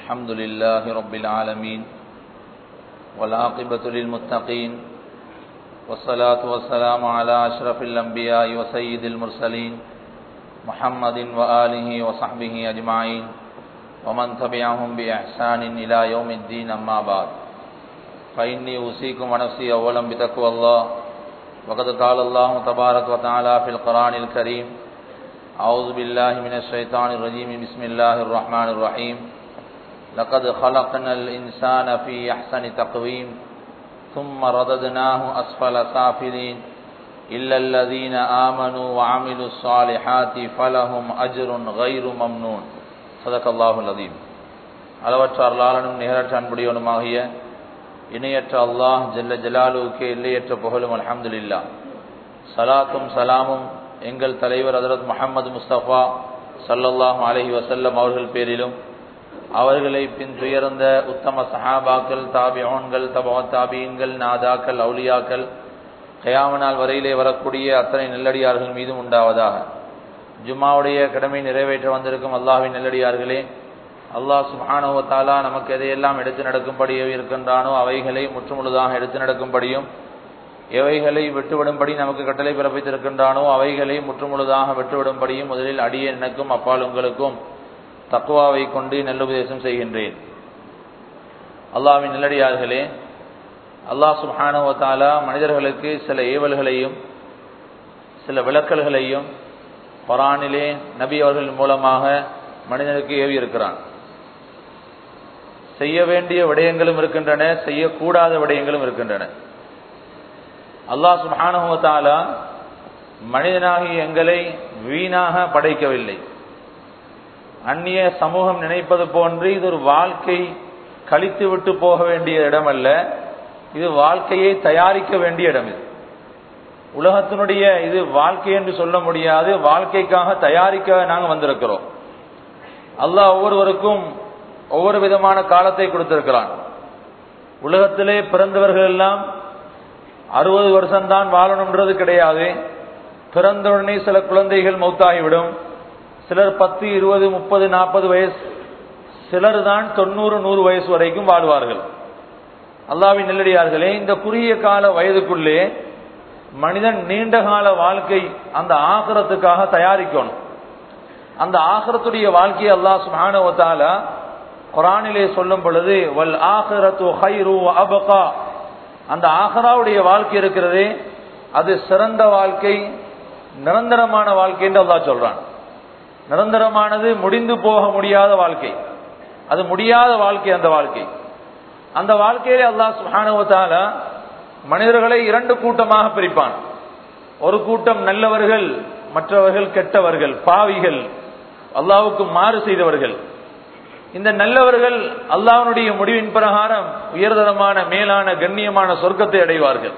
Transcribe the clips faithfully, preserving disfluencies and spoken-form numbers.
الحمد لله رب العالمين والعاقبة للمتقين والصلاة والسلام على أشرف الأنبياء وسيد المرسلين محمد وآله وصحبه أجمعين ومن تبعهم بإحسان إلى يوم الدين أما بعد فإني أوصيكم ونفسي أولا بتقوى الله وقد قال الله تبارك وتعالى في القرآن الكريم أعوذ بالله من الشيطان الرجيم بسم الله الرحمن الرحيم لقد خلقنا الإنسان في أحسن تقويم ثم رددناه أسفل سافلين إلا الذين آمنوا وعملوا الصالحات فلهم أجر غير ممنون صدق الله العظيم. அளவற்ற அருளாளனும் நிகரற்ற அன்புடையவனுமாகிய இணையற்ற அல்லாஹ் ஜல்ல ஜலாலுவுக்கு எல்லையற்ற புகழும் அல்ஹம்துலில்லாஹ். சலாத்தும் சலாமும் எங்கள் தலைவர் ஹஜ்ரத் முஹம்மது முஸ்தபா ஸல்லல்லாஹு அலைஹி வஸல்லம் அவர்கள் பேரிலும் அவர்களை பின் துயர்ந்த உத்தம சஹாபாக்கள், தாபிஊன்கள், தபஅ தாபீன்கள், நாதாக்கள், அவுலியாக்கள், கியாமத் நாள் வரையிலே வரக்கூடிய அத்தனை நல்லடியார்கள் மீதும் உண்டாவதாக. ஜும்மாவுடைய கடமை நிறைவேற்ற வந்திருக்கும் அல்லாஹ்வின் நல்லடியார்களே, அல்லாஹ் சுப்ஹானஹு வ தஆலா நமக்கு எதையெல்லாம் எடுத்து நடக்கும்படி இருக்கின்றானோ அவைகளை முற்றுமுழுதாக எடுத்து நடக்கும்படியும், எவைகளை விட்டுவிடும்படி நமக்கு கட்டளை பிறப்பித்திருக்கின்றானோ அவைகளை முற்றுமுழுதாக விட்டுவிடும்படியும் முதலில் அடியே எனக்கும் அப்பால் உங்களுக்கும் தக்வாவை கொண்டு நல்லுபதேசம் செய்கின்றேன். அல்லாஹ்வின் நல்லடியார்களே, அல்லாஹ் சுப்ஹானஹு வ தஆலா மனிதர்களுக்கு சில ஏவல்களையும் சில விளக்கல்களையும் குர்ஆனிலே நபி அவர்கள் மூலமாக மனிதனுக்கு ஏவி இருக்கிறான். செய்ய வேண்டிய விடயங்களும் இருக்கின்றன, செய்யக்கூடாத விடயங்களும் இருக்கின்றன. அல்லாஹ் சுப்ஹானஹு வ தஆலா மனிதனாகி எங்களை வீணாக படைக்கவில்லை. அந்நிய சமூகம் நினைப்பது போன்று இது ஒரு வாழ்க்கை கழித்து விட்டு போக வேண்டிய இடம் அல்ல, இது வாழ்க்கையை தயாரிக்க வேண்டிய இடம். இது உலகத்தினுடைய இது வாழ்க்கை என்று சொல்ல முடியாது, வாழ்க்கைக்காக தயாரிக்க நாங்கள் வந்திருக்கிறோம். அல்லாஹ் ஒவ்வொருவருக்கும் ஒவ்வொரு விதமான காலத்தை கொடுத்திருக்கிறான். உலகத்திலே பிறந்தவர்கள் எல்லாம் அறுபது வருஷம்தான் வாழணும்ன்றது கிடையாது. பிறந்தவுடனே சில குழந்தைகள் மௌத்தாகிவிடும். சிலர் பத்து இருபது முப்பது நாற்பது வயசு, சிலர் தான் தொண்ணூறு நூறு வயசு வரைக்கும் வாழ்வார்கள். அல்லாஹ்வின் நல்லடியார்களே, இந்த குறுகிய கால வயதுக்குள்ளே மனிதன் நீண்ட கால வாழ்க்கை அந்த ஆகிரத்துக்காக தயாரிக்கணும். அந்த ஆகிரத்துடைய வாழ்க்கையை அல்லாஹ் சுப்ஹானஹு வ தஆலா குர்ஆனிலே சொல்லும் பொழுது வல் ஆகிரத்து கைரு வ அபகா, அந்த ஆகிராவுடைய வாழ்க்கை இருக்கிறதே அது சிறந்த வாழ்க்கை, நிரந்தரமான வாழ்க்கை என்று அல்லாஹ் சொல்றான். நிரந்தரமானது முடிந்து போக முடியாத வாழ்க்கை, அது முடியாத வாழ்க்கை. அந்த வாழ்க்கை அந்த வாழ்க்கையிலே அல்லாஹ் சுப்ஹானஹு வ தஆலா மனிதர்களை இரண்டு கூட்டமாக பிரிப்பான். ஒரு கூட்டம் நல்லவர்கள், மற்றவர்கள் கெட்டவர்கள், பாவிகள், அல்லாஹ்வுக்கு மாறு செய்தவர்கள். இந்த நல்லவர்கள் அல்லாஹ்வுடைய முடிவின் பிரகாரம் உயர்தரமான மேலான கண்ணியமான சொர்க்கத்தை அடைவார்கள்.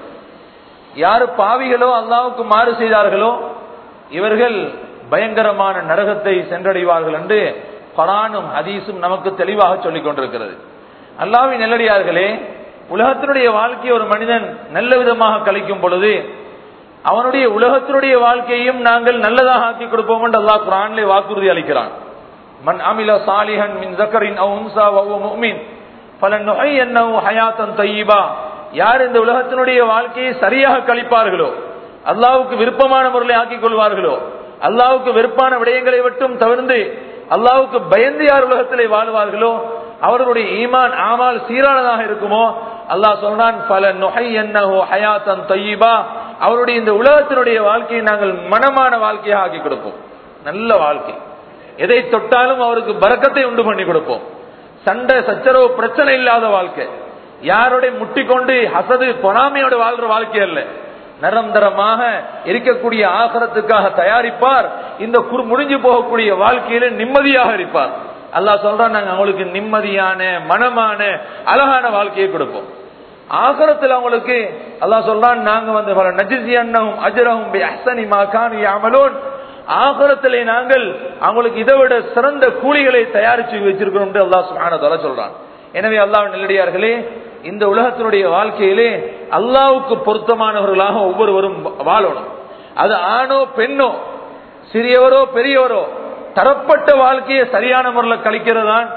யாரு பாவிகளோ அல்லாஹ்வுக்கு மாறு செய்தார்களோ இவர்கள் பயங்கரமான நரகத்தை சென்றடைவார்கள் என்று குர்ஆனும் ஹதீஸும் நமக்கு தெளிவாக சொல்லிக் கொண்டிருக்கிறது. அல்லாஹ்வின் நல்லடியார்களே, உலகத்தினுடைய வாழ்க்கையை ஒரு மனிதன் நல்ல விதமாக கழிக்கும் பொழுது அவனுடைய உலகத்தினுடைய வாழ்க்கையையும் நாங்கள் நல்லதாக ஆக்கி கொடுப்போம் என்று அல்லாஹ் குர்ஆனிலே வாக்குறுதி அளிக்கிறான். மன் அமில சாலிஹன் மின் ஸக்கரின் அவ் உன்ஸா வஹுவ முஃமின் ஃபலன்னுஹய்யன்னஹு ஹயாத்தன் தய்யிபா, யார் இந்த உலகத்தினுடைய வாழ்க்கையை சரியாக கழிப்பார்களோ, அல்லாஹ்வுக்கு விருப்பமான முறையில் ஆக்கிக் கொள்வார்களோ, அல்லாஹ்வுக்கு வெறுப்பான விடயங்களை விட்டும் தவிர்த்து அல்லாஹ்வுக்கு பயந்து யார் உலகத்திலே வாழ்வார்களோ அவர்களுடைய ஈமான் ஆமால் சீரானதாக இருக்குமோ அல்லாஹ் சொல்றான் ஃபலன்னுஹய்யன்னஹு ஹயாத்தன் தய்யிபா, அவருடைய இந்த உலகத்தினுடைய வாழ்க்கையை நாங்கள் மனமான வாழ்க்கையாக ஆக்கி கொடுப்போம். நல்ல வாழ்க்கை, எதை தொட்டாலும் அவருக்கு பரக்கத்தை உண்டு பண்ணி கொடுப்போம். சண்டை சச்சரவு பிரச்சனை இல்லாத வாழ்க்கை, யாரோட முட்டிக்கொண்டு ஹசது பொறாமையோட வாழ்ற வாழ்க்கை அல்ல, நிரந்தரமாக இருக்கக்கூடிய ஆகிரத்துக்காக தயாரிப்பார். இந்த முடிஞ்சு போகக்கூடிய வாழ்க்கையில நிம்மதியாக இருப்பார். அல்லாஹ் சொல்றான், நாங்க அவங்களுக்கு நிம்மதியான மனமான அழகான வாழ்க்கையை கொடுப்போம். ஆகிரத்தில் அவங்களுக்கு அல்லாஹ் சொல்றான், நாங்க வந்து நஜ்ஸியன்னஹும் அஜ்ரஹும் பிஅஹ்ஸனி மா கானூ யஅமலூன், ஆகிரத்திலே நாங்கள் அவங்களுக்கு இதை விட சிறந்த கூலிகளை தயாரிச்சு வச்சிருக்கிறோம் என்று அல்லாஹ் சுப்ஹானஹு வ தஆலா சொல்றான். எனவே அல்லாஹ்வின் நல்லடியார்களே, இந்த உலகத்தினுடைய வாழ்க்கையிலே அல்லாஹ்வுக்கு பொருத்தமானவர்களாக ஒவ்வொருவரும் வாழணும். அது ஆணோ பெண்ணோ, சிறியவரோ பெரியவரோ, தரப்பட்ட வாழ்க்கையை சரியான முறையில் கழிக்கிறதான்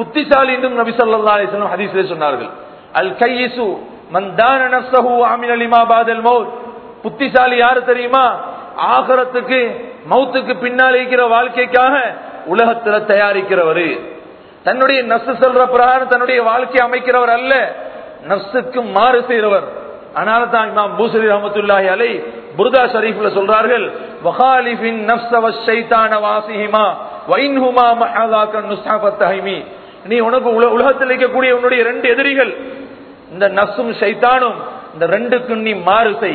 புத்திசாலி என்றும் நபி ஸல்லல்லாஹு அலைஹி வஸல்லம் ஹதீஸிலே சொன்னார்கள். அல் கையிசு மன் தான நஃப்ஸஹு வ அமில லிமா பாதல் மௌத். புத்திசாலி யாரு தெரியுமா? ஆகிரத்துக்கு மௌத்துக்கு பின்னால் இருக்கிற வாழ்க்கைக்காக உலகத்துல தயாரிக்கிறவர். தன்னுடைய நஃப்ஸ் சொல்ற பிரகாரம் தன்னுடைய வாழ்க்கையை அமைக்கிறவர் அல்ல, நஃப்ஸுக்கு மாறு செய்கிறவர். அதனால தான் இமாம் பூசரி ரஹ்மத்துல்லாஹி அலைஹி புர்தா ஷரீஃப்ல சொல்றார்கள், வகாலிஃபின் நஃப்ஸ வஷைத்தான வாசிஹிமா வைன்ஹுமா மஹலாக நுஸ்ஹபத் தஹிமி. நீ உனக்கு உலகத்தில் இருக்கக்கூடிய உன்னுடைய ரெண்டு எதிரிகள் இந்த நஃப்ஸும் ஷைத்தானும், இந்த ரெண்டுக்கும் நீ மாறு செய்.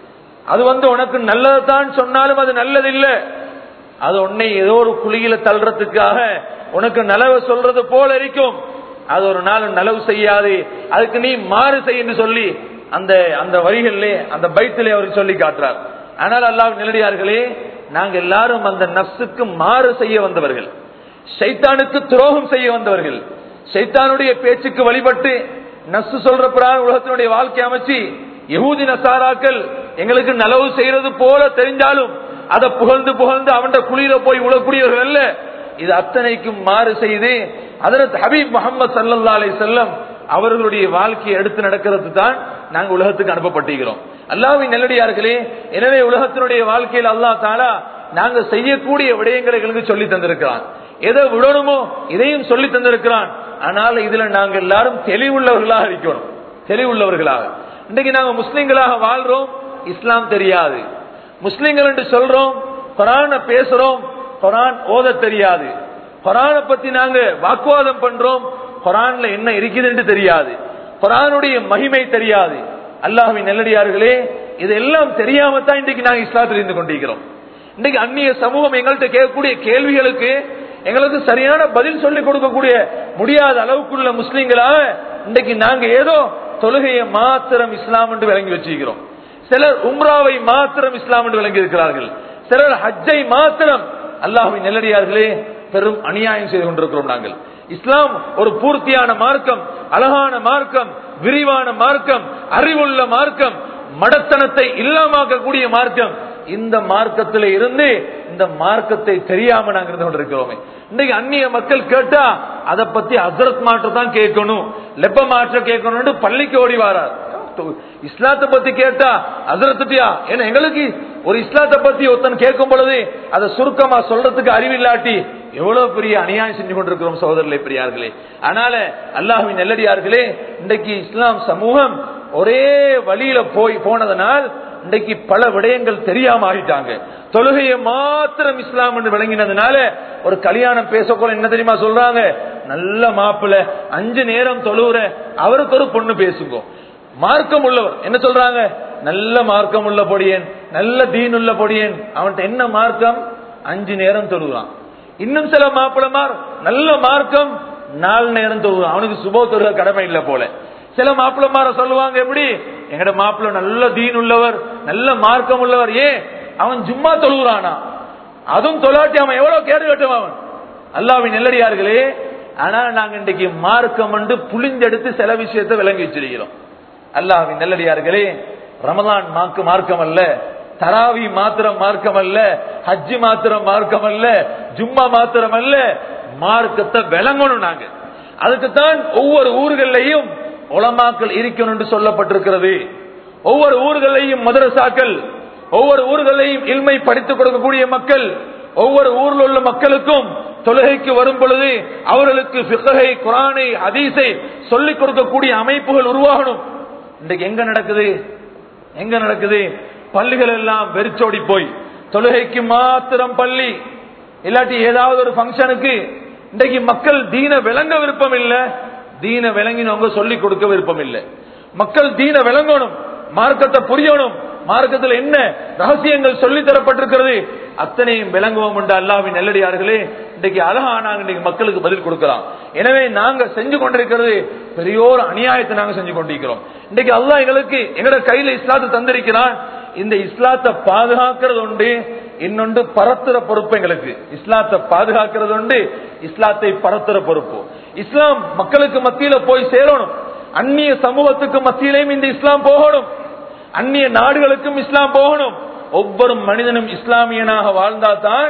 அது வந்து உனக்கு நல்லதுதான் சொன்னாலும் அது நல்லது இல்ல, அது உன்னை ஏதோ ஒரு குழியில தள்ளுறதுக்காக உனக்கு நலவு சொல்றது போல இருக்கும். அது ஒரு நாள் நலவு செய்யாது, அதுக்கு நீ மாறு செய் என்று சொல்லி அந்த அந்த வரிகளிலே அந்த பைத்திலே அவருக்கு சொல்லி காட்டுறார். ஆனால் அல்லாஹ்வின் நல்லடியார்களே, நாங்க எல்லாரும் அந்த நஃப்ஸுக்கு மாறு செய்ய வந்தவர்கள், ஷைத்தானுக்கு துரோகம் செய்ய வந்தவர்கள். ஷைத்தானுடைய பேச்சுக்கு வழிபட்டு நஃப்ஸ் சொல்ற பிரகாரம் உலகத்தினுடைய வாழ்க்கை அமைச்சு யஹூதி நசாராக்கள் எங்களுக்கு நலவு செய்யறது போல தெரிஞ்சாலும் அதை புகழ்ந்து புகழ்ந்து அவன் குளிர போய் உழக்கூடியவர்கள் அல்ல. இது அத்தனைக்கும் மாறு செய்து ஹஜ்ரத் ஹபீப் முஹம்மது ஸல்லல்லாஹு அலைஹி வஸல்லம் அவர்களுடைய வாழ்க்கையை எடுத்து நடக்கிறது தான் நாங்கள் உலகத்துக்கு அனுப்பப்பட்டிருக்கிறோம். அல்லாஹ்வின் நல்லடியார்களே, எனவே உலகத்தினுடைய வாழ்க்கையில் அல்லாஹ் தஆலா நாங்க செய்யக்கூடிய விடயங்களை எங்களுக்கு சொல்லி தந்திருக்கிறான். எதை விடணுமோ இதையும் சொல்லி தந்திருக்கிறான். ஆனால் இதுல நாங்க எல்லாரும் தெளிவுள்ளவர்களாக இருக்கணும், தெளிவுள்ளவர்களாக. இன்றைக்கு நாங்க முஸ்லிம்களாக வாழ்றோம், இஸ்லாம் தெரியாது. முஸ்லிம்கள் என்று சொல்றோம், குர்ஆனை பேசுறோம், குர்ஆன் ஓத தெரியாது. குர்ஆனை பத்தி நாங்க வாக்குவாதம் பண்றோம், குர்ஆன்ல என்ன இருக்குது என்று தெரியாது. குர்ஆனுடைய மகிமை தெரியாது. அல்லாஹ்வின் நல்லடியார்களே, இதெல்லாம் தெரியாம தான் இன்றைக்கு நாங்க இஸ்லாத்தில் இருந்து கொண்டிருக்கிறோம். இன்றைக்கு அந்நிய சமூகம் எங்கள்கிட்ட கேட்கக்கூடிய கேள்விகளுக்கு எங்களுக்கு சரியான பதில் சொல்லிக் கொடுக்கக்கூடிய முடியாத அளவுக்குள்ள முஸ்லிம்களாக இன்றைக்கு நாங்க ஏதோ தொழுகையை மாத்திரம் இஸ்லாம் என்று விளங்கி வச்சிருக்கிறோம். சிலர் உம்ராவை மாத்திரம் இஸ்லாம் என்று விளங்கி இருக்கிறார்கள், சிலர் ஹஜ்ஜை மாத்திரம். அல்லாஹ்வின் நல்லடியார்களே, பெரும் அநியாயம் செய்து கொண்டிருக்கிறோம் நாங்கள். இஸ்லாம் ஒரு பூர்த்தியான மார்க்கம், அழகான மார்க்கம், விரிவான மார்க்கம், அறிவுள்ள மார்க்கம், மடத்தனத்தை இல்லாமக்கக்கூடிய மார்க்கம். இந்த மார்க்கத்தில் இருந்து இந்த மார்க்கத்தை தெரியாம நாங்க இருந்து கொண்டிருக்கிறோமே. இன்னைக்கு அந்நிய மக்கள் கேட்டா அதை பத்தி ஹஸ்ரத் மாற்ற தான் கேட்கணும், லெப்ப மாற்ற கேட்கணும் பள்ளிக்கு ஓடி வாரார். இஸ்லாத்தை பத்தி கேட்டா ஹஸ்ரத்தியா, ஏன்னா எங்களுக்கு ஒரு இஸ்லாத்தை பத்தி ஒருத்தன் கேட்கும் பொழுது அதை சுருக்கமா சொல்றதுக்கு அறிவில்லாட்டி எவ்வளவு பெரிய அநியாயம் செஞ்சு கொண்டிருக்கிறோம் சகோதரர்களே, பெரியார்களே. அதனால அல்லாஹ்வின் நல்லடியார்களே, இன்றைக்கு இஸ்லாம் சமூகம் ஒரே வழியில போய் போனதனால் இன்றைக்கு பல விடயங்கள் தெரியாம ஆகிட்டாங்க. தொழுகையை மாத்திரம் இஸ்லாம் என்று விளங்கினதுனால ஒரு கல்யாணம் பேசக்கூட என்ன தெரியுமா சொல்றாங்க, நல்ல மாப்பிள்ள அஞ்சு நேரம் தொழுகிற அவருக்கு ஒரு பொண்ணு பேசுங்க. மார்க்கம் உள்ளவர் என்ன சொல்றாங்க, நல்ல மார்க்கம் உள்ள பொடியன், நல்ல தீன் உள்ள பொடியன், அவன்கிட்ட என்ன மார்க்கம், அஞ்சு நேரம் தொழுகிறான். இன்னும் சில மாப்பிளமார் நல்ல மார்க்கம், நாலு நேரம் தொழுகிறான், அவனுக்கு சுபோ தொழுக கடமை இல்லை போல. சில மாப்பிளமார சொல்லுவாங்க, எப்படி எங்கட மாப்பிள்ள நல்ல தீன் உள்ளவர், நல்ல மார்க்கம் உள்ளவர், ஏன் அவன் சும்மா தொழுகிறானா, அதுவும் தொலாட்டி அவன் எவ்வளவு கேடு கட்டும் அவன். அல்லாஹ்வின் நல்லடியார்களே, ஆனால் நாங்க இன்றைக்கு மார்க்கம் என்று புளிஞ்செடுத்து சில விஷயத்தை விளங்கி வச்சிருக்கிறோம். அல்லாஹ்வின் நல்லடியார்களே, ரமலான் மாக்கு மார்க்கம் அல்ல, தராவி மாத்திரம் மார்க்கம் அல்ல, ஹஜ்ஜி மாத்திரம் மார்க்கம் அல்ல, ஜும்மா மாத்திரம் அல்ல, மார்க்கத்தை விளங்கணும். நாங்க அதுக்குத்தான் ஒவ்வொரு ஊர்களையும் உலமாக்கள் இருக்கணும் என்று சொல்லப்பட்டிருக்கிறது. ஒவ்வொரு ஊர்களையும் மதரசாக்கள், ஒவ்வொரு ஊர்களையும் இல்மை படித்துக் கொடுக்கக்கூடிய மக்கள், ஒவ்வொரு ஊரில் உள்ள மக்களுக்கும் தொழுகைக்கு வரும் பொழுது அவர்களுக்கு ஃபிக்ஹை, குர்ஆனை, ஹதீஸை சொல்லிக் கொடுக்கக்கூடிய அமைப்புகள் உருவாகணும். இன்றைக்கு எங்க நடக்குது, எங்க நடக்குது, பள்ளிகள் எல்லாம் வெறிச்சோடி போய் தொழுகைக்கு மாத்திரம் பள்ளி, இல்லாட்டி ஏதாவது ஒரு பங்கனுக்கு. இன்றைக்கு மக்கள் தீன விளங்க விருப்பம் இல்லை, தீன விளங்கினவங்க சொல்லிக் கொடுக்க விருப்பம் இல்லை. மக்கள் தீன விளங்கணும், மார்க்கத்தை புரியணும், மார்க்கத்தில் என்ன ரகசியங்கள் சொல்லி தரப்பட்டிருக்கிறது அத்தனையும் விளங்குவோம் என்று அல்லாஹ்வின் நல்லடியார்களே, இன்றைக்கு அழகா நாங்க இன்னைக்கு மக்களுக்கு பதில் கொடுக்கலாம். எனவே நாங்க செஞ்சு கொண்டிருக்கிறது பெரியோர் அநியாயத்தை நாங்க செஞ்சு கொண்டிருக்கிறோம். இன்றைக்கு அல்லாஹ் எங்களுக்கு எங்கட கையில இஸ்லாத்தை தந்திருக்கிறான். இந்த இஸ்லாத்தை பாதுகாக்கிறது உண்டு, இன்னொன்று பரத்துற பொறுப்பு எங்களுக்கு. இஸ்லாத்தை பாதுகாக்கிறது உண்டு, இஸ்லாத்தை பரத்துற பொறுப்பு. இஸ்லாம் மக்களுக்கு மத்தியில போய் சேரணும், அந்நிய சமூகத்துக்கு மத்தியிலையும் இந்த இஸ்லாம் போகணும், அந்நிய நாடுகளுக்கும் இஸ்லாம் போகணும். ஒவ்வொரு மனிதனும் இஸ்லாமியனாக வாழ்ந்தால்தான்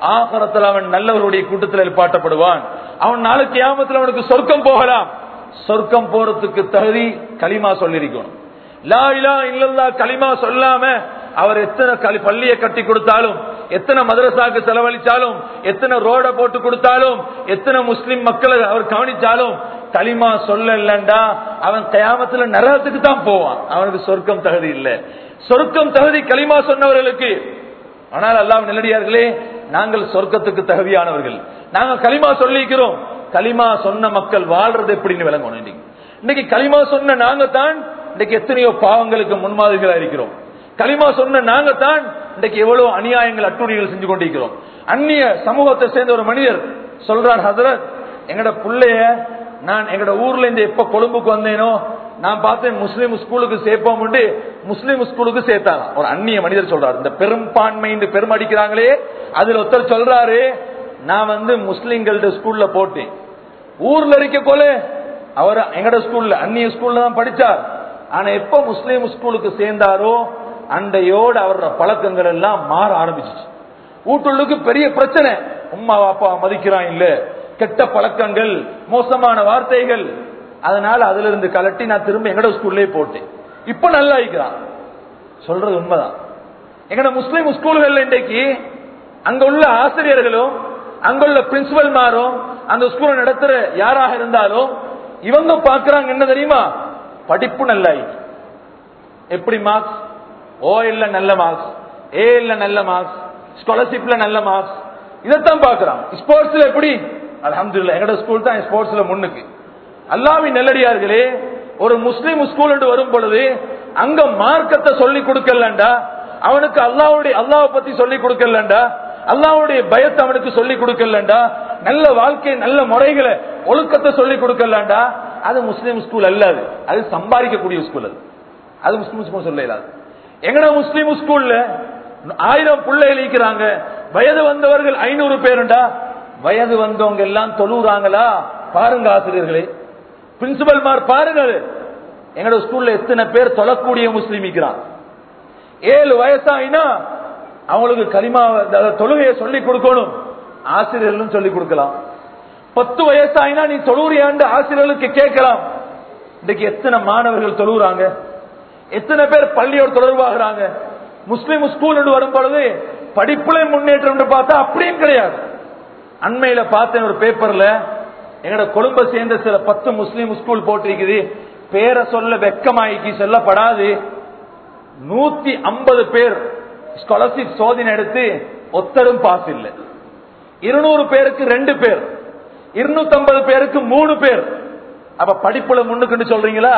ஆகிரத்தில் அவன் நல்லவருடைய கூட்டத்தில் எழுப்பாட்டப்படுவான். அவன் நாளைக்கு கியாமத்தில் அவனுக்கு சொர்க்கம் போகலாம். சொர்க்கம் போறதுக்கு தகுதி களிமா சொல்லிருக்கணும். லா இலாஹ இல்லல்லாஹ் களிமா சொல்லாம அவர் எத்தனை பள்ளியை கட்டி கொடுத்தாலும், எத்தனை மதரசாக்கு செலவழிச்சாலும், எத்தனை ரோட போட்டு கொடுத்தாலும், எத்தனை முஸ்லிம் மக்களை அவர் கவனிச்சாலும், களிமா சொல்லலண்டா அவன் கியாமத்துல நரகத்துக்கு தான் போவான். அவனுக்கு சொர்க்கம் தகுதி இல்லை. சொர்க்கம் தகுதி களிமா சொன்னவர்களுக்கு. ஆனால் அல்லாஹ் நல்லடியார்களே, நாங்கள் சொர்க்கத்துக்கு தகுதியானவர்கள். நாங்கள் களிமா சொல்லிக்கிறோம். களிமா சொன்ன மக்கள் வாழ்றது எப்படின்னு விளங்கணும். இன்னைக்கு களிமா சொன்ன நாங்க தான் இன்னைக்கு எத்தனையோ பாவங்களுக்கு முன்மாதிரிகளா இருக்கிறோம். களிமா சொன்ன நாங்க தான் இன்னைக்கு எவ்வளவு அநியாயங்கள் அட்டுழிகள் செஞ்சு கொண்டிருக்கிறோம். அந்நிய சமூகத்தை சேர்ந்த ஒரு மனிதர் சொல்றார், ஹதரத், எங்கட பிள்ளைய நான் எங்கட ஊர்ல இருந்து எப்ப கொழும்புக்கு வந்தேனோ நான் பார்த்தேன் முஸ்லீம் ஸ்கூலுக்கு சேர்ப்போம், முஸ்லீம் ஸ்கூலுக்கு சேர்த்தாங்க. ஒரு அந்நிய மனிதர் சொல்றாரு. இந்த பெரும்பான்மை பெரும் அடிக்கிறாங்களே அதுல ஒருத்தர் சொல்றாரு, நான் வந்து முஸ்லீம்கள ஸ்கூல்ல போட்டேன். ஊர்ல இருக்க போல அவர் எங்கட ஸ்கூல்ல அந்நிய ஸ்கூல்ல தான் படிச்சார். ஆனா எப்ப முஸ்லீம் ஸ்கூலுக்கு சேர்ந்தாரோ அண்டையோடு அவரோட பழக்கங்கள் எல்லாம் மாற ஆரம்பிச்சிச்சு. வீட்டுள்ளுக்கு பெரிய பிரச்சனை. உம்மா அப்பா மதிக்கிறான் இல்ல, கெட்ட பழக்கங்கள், மோசமான வார்த்தைகள். அதனால அதுல இருந்து கலட்டி நான் திரும்ப எங்கட ஸ்கூல்லே போட்டேன். இப்ப நல்லா இருக்கிறான். சொல்றது உண்மைதான். எங்கட முஸ்லீம் ஸ்கூல்கள் இன்றைக்கு அங்க உள்ள ஆசிரியர்களும் அங்குள்ள பிரின்சிபல் மாறும் அந்த ஸ்கூலை நடத்துற யாராக இருந்தாலும் இவங்க பாக்குறாங்க என்ன தெரியுமா, படிப்பு நல்லா. எப்படி மார்க்ஸ்? ஓ இல்ல நல்ல மார்க்ஸ், ஏ இல்ல நல்ல மார்க்ஸ், ஸ்காலர்ஷிப்ல நல்ல மார்க்ஸ், இதைத்தான் பாக்குறான். ஸ்போர்ட்ஸ்ல எப்படி? அல்ஹம்துலில்லாஹ் எங்கட ஸ்கூல் தான் ஸ்போர்ட்ஸ்ல முன்னுக்கு. அல்லாஹ்வின் நல்லடியார்களே, ஒரு முஸ்லீம் ஸ்கூல் என்று வரும் பொழுது அங்க மார்க்கத்தை சொல்லி கொடுக்கலண்டா, அவனுக்கு அல்லாஹ்வுடைய அல்லாஹ்வை பத்தி சொல்லி கொடுக்கலண்டா, அல்லாஹ்வுடைய பயத்தை அவனுக்கு சொல்லி கொடுக்கலண்டா, நல்ல வாழ்க்கை நல்ல முறைகளை ஒழுக்கத்தை சொல்லி கொடுக்கலண்டா, அது முஸ்லீம் ஸ்கூல் அல்லாது. அது சம்பாதிக்கக்கூடிய ஸ்கூல். அது அது முஸ்லீம் ஸ்கூல் சொல்ல இயலாது. எங்கட முஸ்லீம் ஸ்கூல்ல ஆயிரம் பிள்ளைகள் இருக்கிறாங்க, வயது வந்தவர்கள் ஐநூறு பேருண்டா, வயது வந்தவங்க எல்லாம் தொழுறாங்களா பாருங்க ஆசிரியர்களே, பிரின்சிபல்மார் பாருங்க. எங்கட ஸ்கூல்ல எத்தனை பேர் தொழக்கூடிய முஸ்லீம் இருக்கிறான். ஏழு வயசாயினா அவங்களுக்கு கலிமா தொழுகையை சொல்லிக் கொடுக்கணும், ஆசிரியர்களும் சொல்லிக் கொடுக்கலாம். பத்து வயசாயினா நீ தொழுறியாண்டு ஆசிரியர்களுக்கு கேட்கலாம். இன்னைக்கு எத்தனை மாணவர்கள் தொழுறாங்க, எத்தனை பேர் பள்ளியோடு தொடர்பாகிறாங்க. முஸ்லீம் ஸ்கூல் வரும் பொழுது படிப்புல முன்னேற்றம் பார்த்தா அப்படியும் கிடையாது. அண்மையில பார்த்தேன் ஒரு பேப்பர்ல, எங்கட கொழும்பை சேர்ந்த சில பத்து முஸ்லீம் ஸ்கூல் போட்டிருக்குது. பேரை சொல்ல வெக்கமாய்க்கு சொல்லப்படாது. நூத்தி ஐம்பது பேர் ஸ்காலர்ஷிப் சோதனை எடுத்து ஒத்தரும் பாஸ் இல்லை. இருநூறு பேருக்கு ரெண்டு பேர், இருநூத்தி ஐம்பது பேருக்கு மூணு பேர். அப்ப படிப்புல முன்னுக்கு சொல்றீங்களா?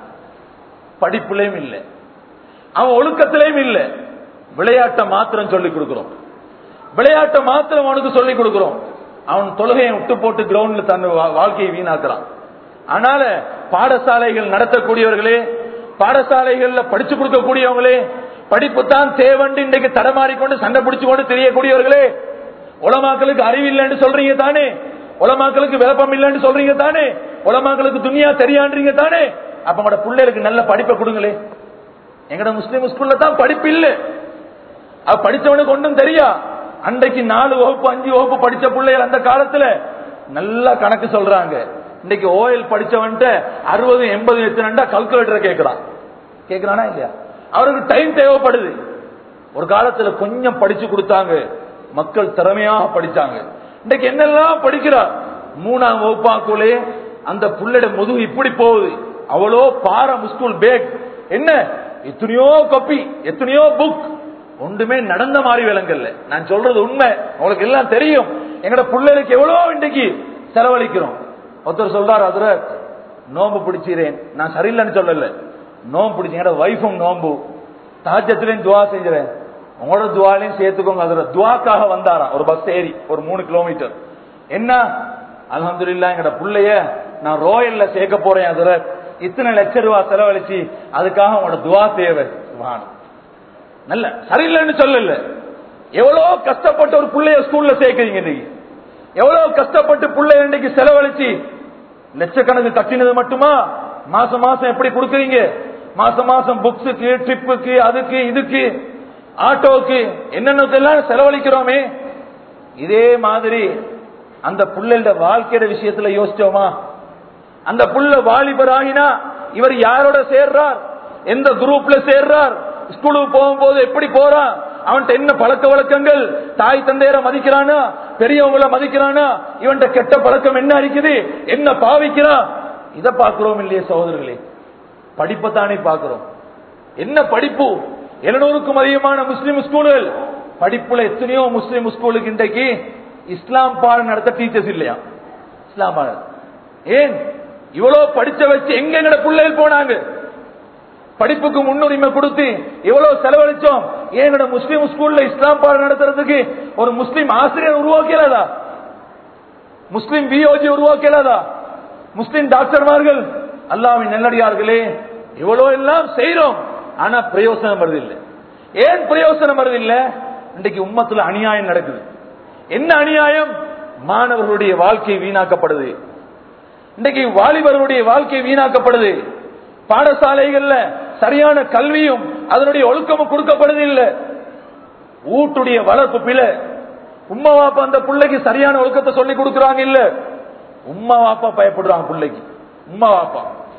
படிப்புலயும் இல்லை, அவன் ஒழுக்கத்திலையும் இல்லை. விளையாட்டை மாத்திரம் சொல்லிக் கொடுக்கிறோம், விளையாட்டை மாத்திரம் அவனுக்கு சொல்லிக் கொடுக்கிறோம். அவன் தொழுகையை விட்டு போட்டு கிரவுண்ட்ல தன் வாழ்க்கையை வீணாக்குறான். அதனால பாடசாலைகள் நடத்தக்கூடியவர்களே, பாடசாலைகள்ல படிச்சு கொடுக்கக்கூடியவங்களே, படிப்பு தான் தேவண்டு இன்றைக்கு தடமாறிக்கொண்டு சண்டை பிடிச்சு கொண்டு தெரியக்கூடியவர்களே, உலமாக்களுக்கு அறிவு இல்லைன்னு சொல்றீங்க தானே, உலமாக்களுக்கு விளப்பம் இல்லைன்னு சொல்றீங்க தானே, உலமாக்களுக்கு துனியா தெரியான்றீங்க தானே. அப்ப உங்களோட பிள்ளைகளுக்கு நல்ல படிப்பை கொடுங்களே. எங்கட முஸ்லீம் ஸ்கூல்ல தான் படிப்பு இல்லை. அவ படிச்சவனுக்கு ஒன்றும் தெரியா. அன்றைக்கு நாலு வகுப்பு அஞ்சு வகுப்பு படிச்ச பிள்ளைகள் அந்த காலத்துல நல்லா கணக்கு சொல்றாங்க. இன்னைக்கு ஓஎல் படிச்சவன்ட்டு அறுபது எண்பது எத்தனை கல்குலேட்டரை கேட்கிறான். கேட்கிறானா இல்லையா? அவருக்கு டைம் தேவைப்படுது. ஒரு காலத்துல கொஞ்சம் படிச்சு கொடுத்தாங்க, மக்கள் திறமையாக படிச்சாங்க. இன்னைக்கு என்னெல்லாம் படிக்கிறா, மூணாம் வகுப்பாக்குள்ளே அந்த புள்ளட முதுகு இப்படி போகுது. அவ்வளோ பார ஸ்கூல் பேக், என்ன எத்தனையோ காப்பி, எத்தனையோ புக், ஒன்றுமே நடந்த மாதிரி விலங்கல்ல. நான் சொல்றது உண்மை, உங்களுக்கு எல்லாம் தெரியும். எங்கட பிள்ளைகளுக்கு எவ்வளவு இன்றைக்கு செலவழிக்கிறோம். ஒருத்தர் சொல்றாரு, அதுல நோம்பு பிடிச்சிறேன், நான் சரியில்லைன்னு சொல்லல, நோம்பு பிடிச்ச எங்கட வைஃபும் நோம்பு, தாஜத்திலையும் துவா செஞ்சுறேன், உங்களோட துவாலையும் சேர்த்துக்கோங்க. அதுல துவாக்காக வந்தாராம் ஒரு பஸ் ஏறி ஒரு மூணு கிலோமீட்டர். என்ன அல்ஹம்துலில்லாஹ் எங்கட பிள்ளைய நான் ரோயல்ல சேர்க்க போறேன், அதுல இத்தனை லட்சம் ரூபாய் செலவழிச்சு, அதுக்காக உங்களோட துவா தேவை. நல்ல சரியில்லைன்னு சொல்லல, எவ்வளவு கஷ்டப்பட்டு ஒரு பிள்ளைய ஸ்கூல்ல சேர்க்கிறீங்க. இன்னைக்கு எவ்வளவு கஷ்டப்பட்டு பிள்ளைய இன்னைக்கு செலவழிச்சு லட்சக்கணக்கு கட்டினது மட்டுமா, மாசம் மாசம் எப்படி கொடுக்குறீங்க? மாசம் மாசம் புக்ஸுக்கு, ட்ரிப்புக்கு, அதுக்கு இதுக்கு, ஆட்டோக்கு, என்னென்னதெல்லாம் செலவழிக்கிறோமே. இதே மாதிரி அந்த புள்ளோட வாழ்க்கையோட விஷயத்துல யோசிச்சோமா? அந்த புள்ள வாலிபர் ஆகினா இவர் யாரோட சேர்றார், எந்த குரூப்ல சேர்றார், ஸ்கூலுக்கு போகும்போது எப்படி போறான், அவன்கிட்ட என்ன பழக்க வழக்கங்கள், தாய் தந்தையரை மதிக்கிறானா, பெரியவங்களை மதிக்கிறானா, இவன்கிட்ட கெட்ட பழக்கம் என்ன இருக்குது, என்ன பாவிக்கிறான், இதை பார்க்கிறோம் இல்லையே சகோதரர்களே? படிப்பைத்தானே பார்க்கிறோம். என்ன படிப்பு? எழுநூறுக்கும் அதிகமான முஸ்லிம் ஸ்கூல்கள். படிப்புல எத்தனையோ முஸ்லிம் ஸ்கூலுக்கு இன்றைக்கு இஸ்லாம் பாடம் நடத்த டீச்சர்ஸ் இல்லையா? இஸ்லாம் பாடம் ஏன் இவ்வளவு படிச்ச வச்சு எங்க எங்கட பிள்ளைகள் போனாங்க? படிப்புக்கு முன்னுரிமை கொடுத்து எவ்வளவு செலவழிச்சோம். ஏன் முஸ்லிம் ஸ்கூல்ல இஸ்லாம் பாடம் நடத்துறதுக்கு ஒரு முஸ்லிம் ஆசிரியர் உருவாக்கலாதா? முஸ்லிம் பிஓஜி உருவாக்கலாதா? முஸ்லிம் டாக்டர்மார்கள், அல்லாஹ்வின் நல்லடியார்களே, இவ்வளவு எல்லாம் செய்யறோம். ஆனா பிரயோசனம் வருதில்லை. ஏன் பிரயோசனம் வருதில்லை? இன்றைக்கு உம்மத்துல அநியாயம் நடக்குது. என்ன அநியாயம்? மாணவர்களுடைய வாழ்க்கை வீணாக்கப்படுது. இன்றைக்கு வாலிபர்களுடைய வாழ்க்கை வீணாக்கப்படுது. பாடசாலைகள்ல சரியான கல்வியும் அதனுடைய ஒழுக்கமும் கொடுக்கப்படுது இல்ல. ஊட்டுடைய வளர்ப்பு பிள்ளை. உம்மா வாப்பா அந்த பிள்ளைக்கு சரியான ஒழுக்கத்தை சொல்லி கொடுக்கறாங்க இல்ல. உம்மா வாப்பா பயப்படுறாங்க பிள்ளைக்கு. உம்மா வாப்பா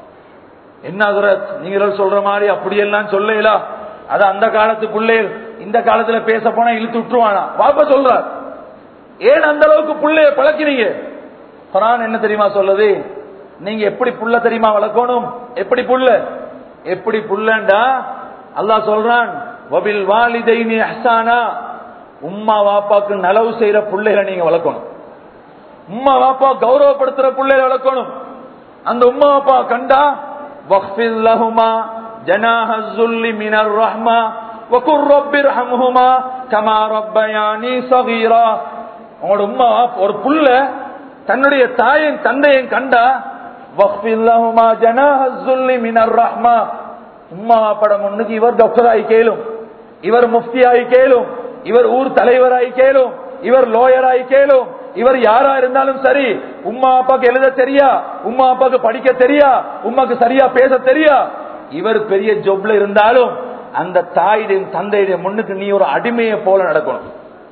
என்ன நீங்க சொல்ற மாதிரி அப்படியெல்லாம் சொல்லலாம். அது அந்த காலத்து பிள்ளைகள் இந்த காலத்துல பேச போனா இழுத்து விட்டுருவானா? வாப்பா சொல்றார். ஏன் அந்த அளவுக்கு பிள்ளைய பழக்கிறீங்க? குர்ஆன் என்ன தெரியுமா சொல்லுது? நீங்க எப்படி புள்ள தெரியுமா வளர்க்கணும்? எப்படி புள்ள? எப்படி புள்ளண்டா அல்லாஹ் சொல்றான், வபில் வாலிதைனி இஹ்சானா, உம்மா வாப்பாக்கு நலவு செய்யற பிள்ளைகளை நீங்க வளர்க்கணும். உம்மா வாப்பா கௌரவப்படுத்துற பிள்ளைகளை வளர்க்கணும். அந்த உம்மா வாப்பா கண்டா வக்ஃபில் லஹுமா ஜனாஹல் ஸுல்லி மினர் ரஹ்மா வகுர் ரப்பிர்ஹம்ஹுமா கமா ரப்பயானி ஸகீரா. உங்களோட உம்மா ஒரு புள்ள தன்னுடைய தாயின் தந்தையும் கண்டா வக்ஃபில் லஹுமா ஜனாஹல் ஸுல்லி மினர் ரஹ்மா, உம்மா வாப்பட முன்னுக்கு இவர் டாக்டர் ஆகி கேளும், இவர் முஃப்தி ஆகி கேளும், இவர் ஊர் தலைவராகி கேளும், இவர் லோயர் ஆகி கேளும், இவர் யாரா இருந்தாலும் சரி, உம்மா அப்பாக்கு எழுத தெரியா, உம்மா அப்பாக்கு படிக்க தெரியா, உமாக்கு சரியா பேச தெரியா, இவர் பெரிய ஜொப்ல இருந்தாலும் அந்த தாயுடைய தந்தையுடைய முன்னுக்கு நீ ஒரு அடிமையை போல நடக்கணும்.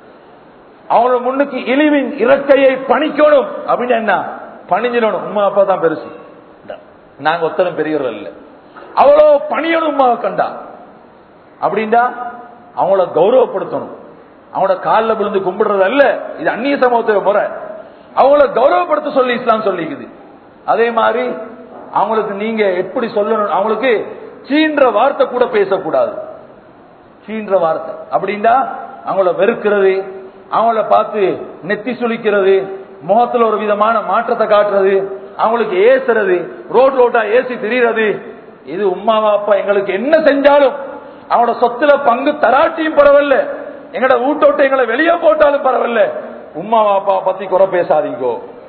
அவனோட முன்னுக்கு இழிவின் இறக்கையை பணிக்கணும். அப்படின்னு என்ன? பணிஞ்சிடணும். உம்மா அப்பா தான் பெருசு, நாங்க ஒத்தனும் பெரியவர்கள் இல்ல. அவ்வளோ பணியணும் உம்மா கண்டா. அப்படின்டா அவங்கள கௌரவப்படுத்தணும். அவங்களோட காலில் விழுந்து கும்பிடுறது அல்ல, இது அந்நிய சமூகத்தை முறை. அவங்கள கௌரவப்படுத்த சொல்லி இஸ்லாம் சொல்லிக்குது. அதே மாதிரி அவங்களுக்கு நீங்க எப்படி சொல்லணும், அவங்களுக்கு சீன்ற வார்த்தை கூட பேசக்கூடாது. சீன்ற வார்த்தை அப்படின்னா அவங்கள வெறுக்கிறது, அவங்கள பார்த்து நெத்தி சுளிக்கிறது, முகத்துல ஒரு விதமான மாற்றத்தை காட்டுறது, அவங்களுக்கு ஏசுறது, ரோட் ரோட்டா ஏசி திரிகிறது. இது உம்மா வாப்பா எங்களுக்கு என்ன செஞ்சாலும், அவங்களோட சொத்துல பங்கு தராட்டியும் பரவாயில்ல, எங்கட வீட்டோட்ட எங்களை வெளியே போட்டாலும் பரவாயில்ல, உம்மா வாப்பா பத்தி குறை பேசாதீங்கோ.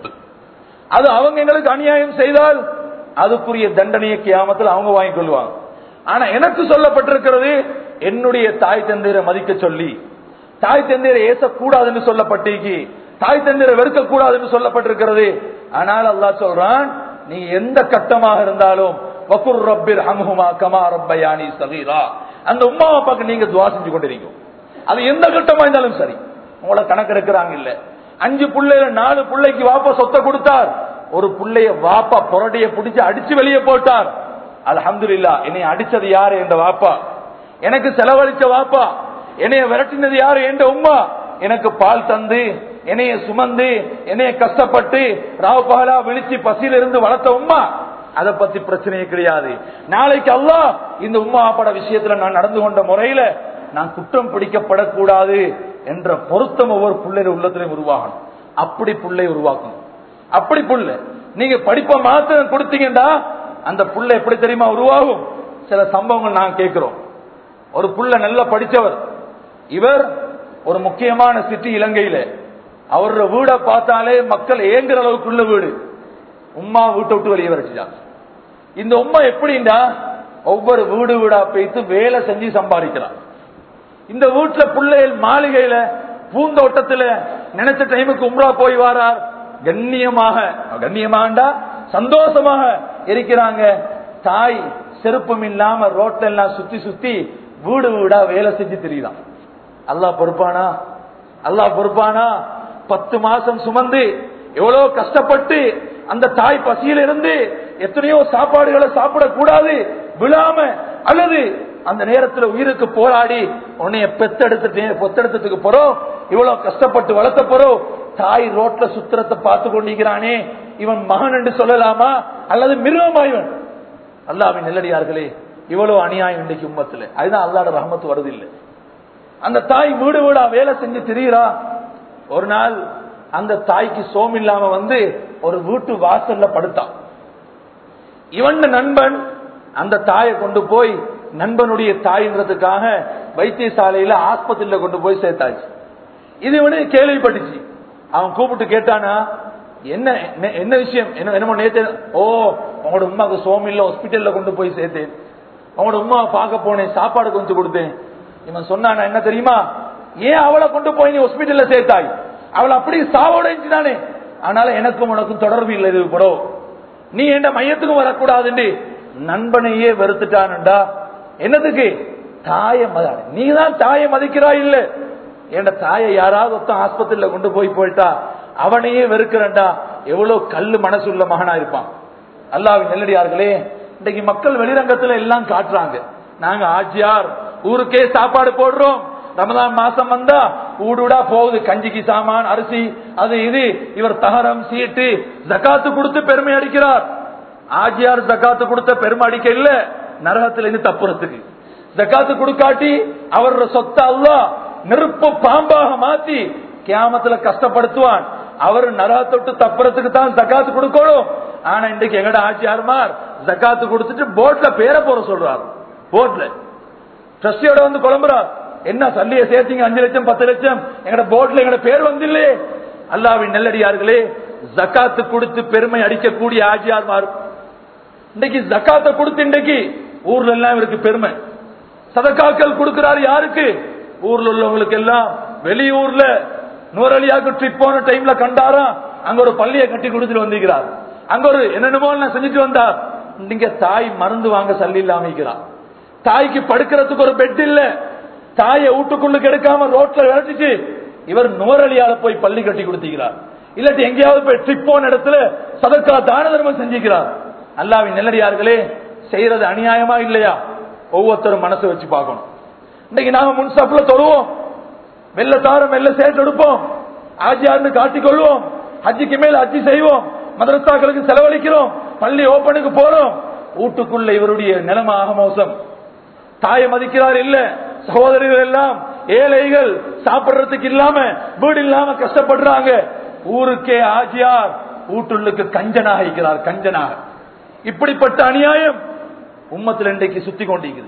அது அவங்க எங்களுக்கு அநியாயம் செய்தால் அதுக்குரிய தண்டனையை கியாமத்தில் அவங்க வாங்கிக் கொள்வாங்க. ஆனா எனக்கு சொல்லப்பட்டிருக்கிறது, என்னுடைய தாய் தந்தையரை மதிக்க சொல்லி, தாய் தந்தையரை ஏசக்கூடாதுன்னு சொல்லப்பட்டிருக்கு, தாய் தந்தையரை வெறுக்க கூடாதுன்னு சொல்லப்பட்டிருக்கிறது. ஆனால் அல்லாஹ் சொல்றான், நீங்க எந்த கட்டமாக இருந்தாலும் வகுர் ரப்பிர் ஹம்ஹுமா கமா ரப்பயானி ஸகீரா, அந்த உம்மா அப்பாக்கு நீங்க துஆ செஞ்சு கொண்டிருக்கீங்க. அது எந்த கட்டமா இருந்தாலும் சரி. உங்களை கணக்கு இருக்கிறாங்க இல்ல, அஞ்சு புள்ளையில நாலு புள்ளைக்கு வாப்பா சொத்தை கொடுத்தார், ஒரு புள்ளைய வாப்பா புரடிய பிடிச்சு அடிச்சு வெளியே போட்டார். அல்ஹம்துலில்லாஹ், என்னை அடிச்சது யாரு? என்ற வாப்பா. எனக்கு செலவழிச்ச வாப்பா. என்னைய விரட்டினது யாரு? என்ற உம்மா. எனக்கு பால் தந்து, என்னைய சுமந்து, என்னைய கஷ்டப்பட்டு ராவ பகலா விழிச்சு பசியில இருந்து வளர்த்த உம்மா. அதை பத்தி பிரச்சனையே கிடையாது. நாளைக்கு அல்லாஹ் இந்த உம்மா வாப்பாட விஷயத்துல நான் நடந்து கொண்ட முறையில நான் குற்றம் பிடிக்கப்படக்கூடாது என்ற பொருத்தம் ஒவ்வொரு பிள்ளைய உள்ளத்திலையும் உருவாகணும். அப்படி பிள்ளை உருவாக்கணும். அப்படி புள்ள நீங்க படிப்ப மாத்திரம் கொடுத்தீங்கன்னா அந்த புள்ள எப்படி தெரியுமா உருவாகும்? சில சம்பவங்கள் நான் கேட்கிறோம். ஒரு புள்ள நல்லா படிச்சவர், இவர் ஒரு முக்கியமான சிட்டி இலங்கையில, அவரோட வீடை பார்த்தாலே மக்கள் ஏங்குற அளவுக்குள்ள வீடு. உம்மா வீட்டை விட்டு வெளியே வரைச்சாங்க. இந்த உம்மா எப்படின்னா ஒவ்வொரு வீடு வீடா போய்த்து வேலை செஞ்சு சம்பாதிக்கிறார். இந்த வீட்டுல பிள்ளைகள் மாளிகையில பூந்தோட்டத்துல நினைச்ச டைமுக்கு உம்ரா போய் வாரார். கண்ணியமாக, கண்ணியமாண்டா சந்தோஷமாக இருக்கிறாங்க. தாய் செருப்பும் இல்லாம ரோட்ல எல்லாம் சுத்தி சுத்தி வீடு வீடா வேலை செஞ்சு தெரியுதான். அல்லாஹ் பொறுப்பானா? அல்லாஹ் பொறுப்பானா? பத்து மாசம் சுமந்து எவ்வளவு கஷ்டப்பட்டு அந்த தாய் பசியில இருந்து எத்தனையோ சாப்பாடுகளை சாப்பிடக்கூடாது விழாம, அல்லது அந்த நேரத்தில் உயிருக்கு போராடி உன்னைய பெத்தெடுத்து பெத்தெடுத்ததுக்கு போறோம், இவ்வளவு கஷ்டப்பட்டு வளர்த்த போறோம், தாய் ரோட்ல சுத்திரத்தை பார்த்து கொண்டிருக்கிறானே, இவன் மகன் என்று சொல்லலாமா அல்லது மிருகமா இவன்? அல்லாஹ்வின் நல்லடியார்களே, இவ்வளவு அநியாயம் இன்றைக்கு உம்மத்துல. அதுதான் அல்லாஹ்வோட ரஹ்மத் வருது இல்லை. அந்த தாய் வீடு வீடா வேலை செஞ்சு திரிகிறா. ஒரு நாள் அந்த தாய்க்கு சோம் இல்லாம வந்து ஒரு வீட்டு வாசல்ல படுத்தான். இவன் நண்பன் அந்த தாயை கொண்டு போய் நண்பனுடைய தாயின்றதுக்காக வைத்தியசாலையில ஆஸ்பத்திரியில கொண்டு போய் சேர்த்தாச்சு. இது இவனு கேள்விப்பட்டுச்சு. அவன் கூப்பிட்டு கேட்டானா, என்ன என்ன விஷயம், என்னமோ நேத்து, ஓ உங்களோட உமாக்கு சோம் இல்ல, ஹாஸ்பிட்டல்ல கொண்டு போய் சேர்த்தேன், உங்களோட உமாவை பார்க்க போனேன், சாப்பாடு கொஞ்சம் கொடுத்தேன். இவன் சொன்னானா, என்ன தெரியுமா, ஏன் அவளை கொண்டு போய் நீ ஹாஸ்பிட்டல்ல சேர்த்தாய், அவளை அப்படி சாவோட தானே, அதனால எனக்கும் உனக்கும் தொடர்பு இல்லை, இது கூட நீ என் மையத்துக்கும் வரக்கூடாது. நண்பனையே வெறுத்துட்டான்டா. என்னதுக்கு? தாய மத நீ தான் தாயை மதிக்கிறாய் இல்ல, என் தாயை யாராவது ஒருத்தன் ஆஸ்பத்திரியில கொண்டு போய் போயிட்டா அவனையே வெறுக்கிறண்டா. எவ்வளவு கல்லு மனசுள்ள மகனா இருப்பான். அல்லாஹ்வின் நல்லடியார்களே, இன்னைக்கு மக்கள் வெளிரங்கத்துல எல்லாம் காட்டுறாங்க, நாங்க ஆஜியார் ஊருக்கே சாப்பாடு போடுறோம், ரமதான் மாசம் வந்தா ஊடுடா போகுது கஞ்சிக்கு சாமான் அரிசி அது இது, இவர் தகரம் சீட்டு ஜகாத்து கொடுத்து பெருமை அடிக்கிறார். ஆஜியார் ஜகாத்து கொடுத்த பெருமை அடிக்க இல்ல, நரகத்துல இருந்து தப்புறதுக்கு. ஜகாத்து கொடுக்காட்டி அவரோட சொத்த அல்லாஹ் நெருப்பு பாம்பாக மாத்தி கியாமத்துல கஷ்டப்படுத்துவான். அவர் நரகத்தொட்டு தப்புறதுக்கு தான் ஜகாத்து கொடுக்கணும். ஆனா இன்றைக்கு எங்கட ஆட்சியார்மார் ஜகாத்து கொடுத்துட்டு போட்ல பேர போற சொல்றார். போட்ல ட்ரஸ்டியோட வந்து குழம்புறார், என்ன சல்லிய சேர்த்தீங்க அஞ்சு லட்சம் பத்து லட்சம், எங்கட போட்ல எங்கட பேர் வந்தில்லையே. அல்லாஹ்வின் நல்லடியார்களே, ஜகாத்து கொடுத்து பெருமை அடிக்கக்கூடிய ஆட்சியார்மார் இன்னைக்கு ஜகாத்தை கொடுத்து இன்றைக்கு ஊர்ல எல்லாம் இவருக்கு பெருமை. சதகாக்கள் கொடுக்கிறார் யாருக்கு? ஊர்ல உள்ளவங்களுக்கு எல்லாம். வெளியூர்ல நூறலியாக்கு ட்ரிப் போன டைம்ல கண்டாரா, அங்க ஒரு பள்ளியை கட்டி கொடுத்துட்டு வந்திருக்கிறார். அங்க ஒரு என்னென்னமோ செஞ்சுட்டு வந்தார். நீங்க தாய் மருந்து வாங்க சல்லி இல்லாம இருக்கிறார். தாய்க்கு படுக்கிறதுக்கு ஒரு பெட் இல்ல, தாயை வீட்டுக்குள்ள கெடுக்காம ரோட்ல விரட்டிச்சு இவர் நூறலியால போய் பள்ளி கட்டி கொடுத்திருக்கிறார். இல்லாட்டி எங்கேயாவது போய் ட்ரிப் போன இடத்துல சதக்கா தான தர்மம் செஞ்சுக்கிறார். அல்லாஹ்வின் நல்லடியார்களே, செய்யறது அநியாயமா இல்லையா? ஒவ்வொருத்தரும் மனசை வச்சு பார்க்கணும். இன்னைக்கு நாம முன்சாப்ல தொழுவோம், மெல்ல தாரம் மெல்ல சேர்த்து எடுப்போம், ஆஜியார்னு காட்டிக்கொள்வோம், ஹஜ்ஜிக்கு மேல ஹஜ்ஜி செய்வோம், மதரசாக்களுக்கு செலவழிக்கிறோம், பள்ளி ஓப்பனுக்கு போறோம். வீட்டுக்குள்ள இவருடைய நிலைமாக மோசம். தாயை மதிக்கிறார் இல்ல, சகோதரிகள் எல்லாம் ஏழைகள் சாப்பிடுறதுக்கு இல்லாம வீடு இல்லாம கஷ்டப்படுறாங்க. ஊருக்கே ஆஜியார் வீட்டுள்ளுக்கு கஞ்சனாக இருக்கிறார், கஞ்சனாக. இப்படிப்பட்ட அநியாயம் உம்மத்தில் இன்றைக்கு சுத்தி கொண்டிருக்குது.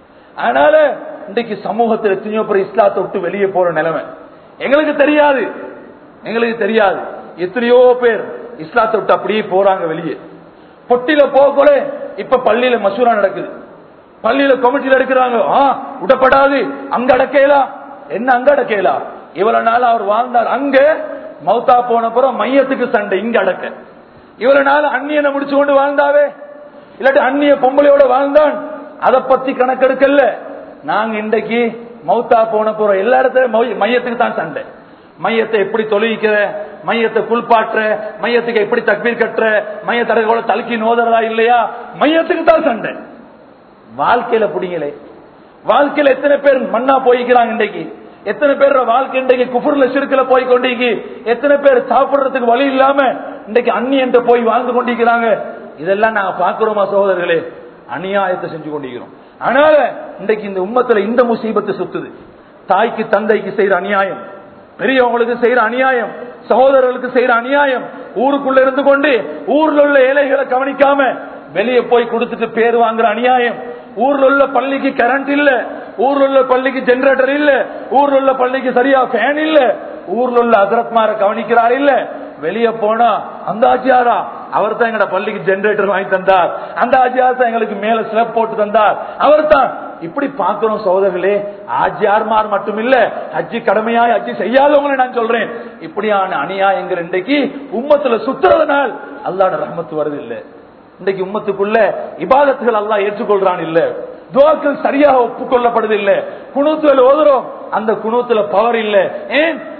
அதனால இன்றைக்கு சமூகத்தில் எத்தனையோ பேர் இஸ்லாத்தை விட்டு வெளியே போற நிலைமை. எங்களுக்கு தெரியாது, எங்களுக்கு தெரியாது எத்தனையோ பேர் இஸ்லாத்தை விட்டு அப்படியே போறாங்க வெளியே. பொட்டில போகல இப்ப பள்ளியில மசூரா நடக்குது, பள்ளியில கமிட்டியில எடுக்கிறாங்க, விடப்படாது, அங்க அடக்கலாம். என்ன அங்க அடக்கலாம்? இவ்வளவு நாள் அவர் வாழ்ந்தார் அங்க, மௌத்தா போன பிறகு மையத்துக்கு சண்டை இங்க அடக்க. இவ்வளவு நாள் அந்நியனை முடிச்சு கொண்டு வாழ்ந்தாவே, இல்லாட்டி அந்நிய பொம்பளையோட வாழ்ந்தான், அதை பத்தி கணக்கெடுக்கல. நாங்க இன்றைக்கு மௌத்தா போன போற எல்லா இடத்துலயும் மையத்துக்கு தான் சண்டை. மையத்தை எப்படி தொழுவிக்கிற, மையத்தை குளிப்பாற்ற, மையத்துக்கு எப்படி தக்பீர் கட்டுற, மையத்தடை தலுக்கி நோதறதா இல்லையா, மையத்துக்கு தான் சண்டை. வாழ்க்கையில புடிங்களே, வாழ்க்கையில எத்தனை பேர் மண்ணா போய்க்கிறாங்க இன்றைக்கு, எத்தனை பேர் வாழ்க்கை இன்றைக்கு குஃபுர்ல ஷிர்க்ல போய் கொண்டிருக்கு, எத்தனை பேர் சாப்பிடுறதுக்கு வழி இல்லாம இன்றைக்கு அந்நியன்ட்ட போய் வாழ்ந்து கொண்டிருக்கிறாங்க. இதெல்லாம் நாங்க பாக்குறோமா சகோதரர்களே? அநியாயத்தை செஞ்சு கொண்டிருக்கிறோம். அதனால இன்றைக்கு இந்த உம்மத்துல இந்த முசீபத்து சுத்துது. தாய்க்கு தந்தைக்கு செய்யற அநியாயம், பெரியவங்களுக்கு செய்யற அநியாயம், சகோதரர்களுக்கு செய்யற அநியாயம், ஊருக்குள்ள இருந்து கொண்டு ஊர்ல உள்ள ஏழைகளை கவனிக்காம வெளியே போய் கொடுத்துட்டு பேர் வாங்குற அநியாயம், ஊர்ல உள்ள பள்ளிக்கு கரண்ட் இல்ல, ஊர்ல உள்ள பள்ளிக்கு ஜெனரேட்டர் இல்ல, ஊர்ல உள்ள பள்ளிக்கு சரியா ஃபேன் இல்ல, ஊர்ல உள்ள ஹஜ்ரத்மார கவனிக்கிறார் இல்ல, வெளியே போனா அந்த ஆச்சியாரா அவர் தான் எங்கட பள்ளிக்கு ஜெனரேட்டர் வாங்கி தந்தார், அந்த ஆச்சியார் தான் எங்களுக்கு மேல ஸ்லப் போட்டு தந்தார், அவர் தான். இப்படி பாக்கிறோம் சகோதரர்களே. ஆஜியார்மார் மட்டும் இல்ல, ஹஜ்ஜி கடமையாய் ஹஜ்ஜி செய்யாதவங்களை நான் சொல்றேன். இப்படியான அநியாயங்கள் இன்றைக்கு உம்மத்துல சுத்துறதுனால் அல்லாஹ்வுடைய ரஹ்மத் வருது இல்ல. இன்றைக்கு உம்மத்துக்குள்ள இபாதத்துகள் அல்லாஹ் ஏற்றுக்கொள்றான் இல்ல, துஆக்கள் சரியாக ஒப்புக்கொள்ளப்படுது இல்ல, குனூத்துல ஓதுறோம், அந்த குனூத்துல பவர் இல்ல. ஏன்?